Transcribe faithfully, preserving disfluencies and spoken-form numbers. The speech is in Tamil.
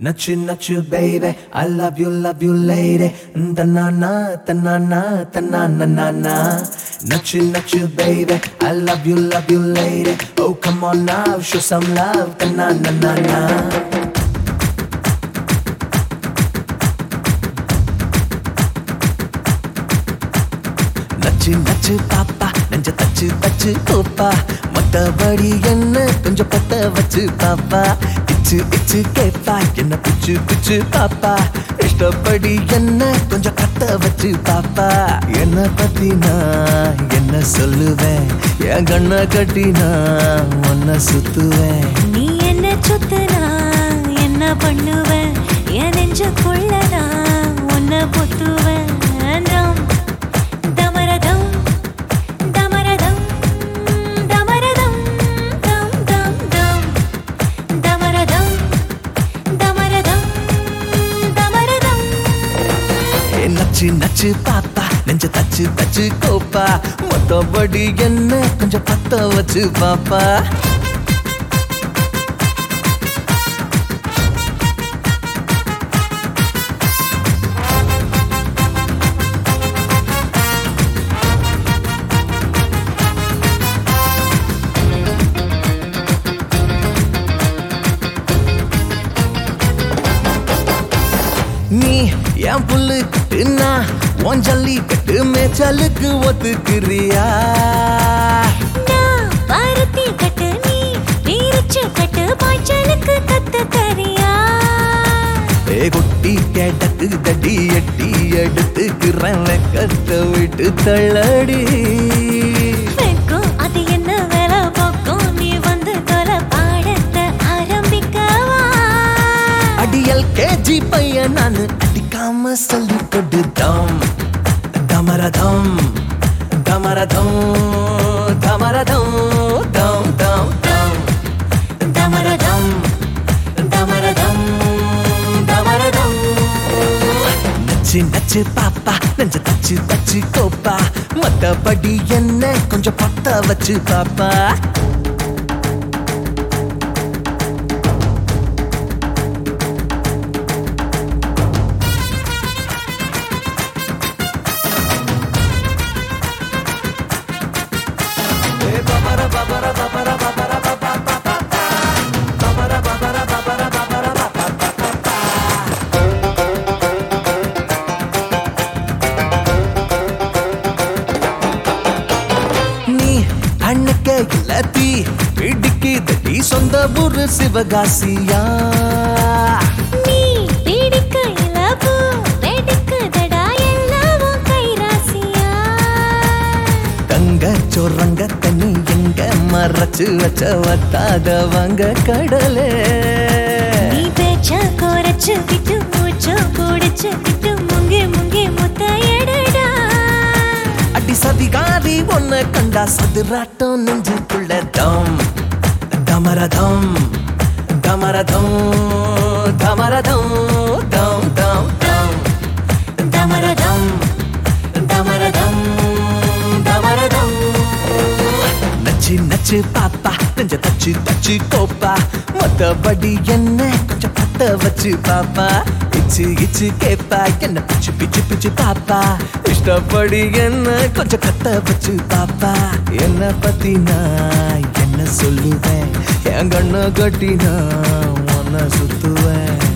Nachu nachu baby, I love you, love you lady. Ta-na-na, ta-na-na, ta-na-na-na-na. Nachu nachu baby, I love you, love you lady. Oh come on now, show some love. Ta-na-na-na-na. நச்சு நச்சு பாப்பா நெஞ்ச தச்சு தச்சு கோப்பா மத்தபடி என்ன கொஞ்சம் பத்த வச்சு பாப்பா இச்சு இச்சு கேப்பா என்ன பிச்சு பிச்சு பாப்பா இஷ்டப்படி என்ன கொஞ்சம் கத்த வச்சு பாப்பா என்ன பத்தி நான் என்ன சொல்லுவேன் என் கண்ண கட்டி நான் உன்னை சுத்துவேன் நீ என்ன சுத்துனா என்ன பண்ணுவேன் என் நெஞ்சுக்குள்ள நான் உன்னை பொத்துவேன் நச்சு நச்சு பாப்பா நெஞ்ச தச்சு தச்சு கோப்பா மொத்தபடி என்ன கொஞ்சம் பத்த வச்சு பாப்பா நீ என் புல்லு கட்டுனா உன் ஜல்லி கட்டு மேச்சலுக்கு ஒத்துக்கிறியா பருத்தி கட்டு நீ நீரிச்சு கட்டு பாய்ச்சலுக்கு கத்து தரியா ஏ குட்டி கேட்டக்கு தடி எட்டி எடுத்துக்கிறேன் கத்த விட்டு தள்ளடி அது என்ன வேலை போக்கும் நீ வந்து தொலை பாடத்தை ஆரம்பிக்கவா அடியல் கேஜி பையன் நானு அடிக்காம சொல்லி கொடு தம் தமரதம் தமரதம் தமரதம் தம் தம் தம் தமரதம் தமரதம் தமரதம் நச்சு நச்சு பாப்பா நெஞ்ச தச்சு தச்சு கோப்பா மத்தபடி என்ன கொஞ்சம் பத்த வச்சு பாப்பா இல்லாத்தி பிடிக்குதடி சொந்த ஊரு சிவகாசியா நீ பிடிக்க இலபு வெடிக்குதடா எல்லாவும் கைராசியா தங்க சொரங்க தண்ணி எங்க மறைச்சு வச்ச வத்தாதவங்க கடலே நீ பேச்ச குறைச்சு விட்டு மூச்சு குடிச்சு விட்டு முங்கி முங்கி முத்த எடுடா அடி சதிகாரி ஒன்ன கண்டா சதுராட்டம் நெஞ்சுக்குள்ள தம் தமரதம் தமரதம் தமரதம் தம் தம் தம் தமரதம் தமரதம் தமரதம் நச்சு நச்சு பாப்பா நெஞ்ச தச்சு தச்சு கோப்பா மத்தபடி என்ன கொஞ்சம் பத்த வச்சு பாப்பா இச்சு இச்சு கேப்பா என்ன பிச்சு பிச்சு பிச்சு பாப்பா இஷ்டப்படி என்ன கொஞ்சம் கத்த வச்சு பாப்பா என்ன பத்தி நான் என்ன சொல்லுவேன் என் கண்ண கட்டி நான் உன்னை சுத்துவேன்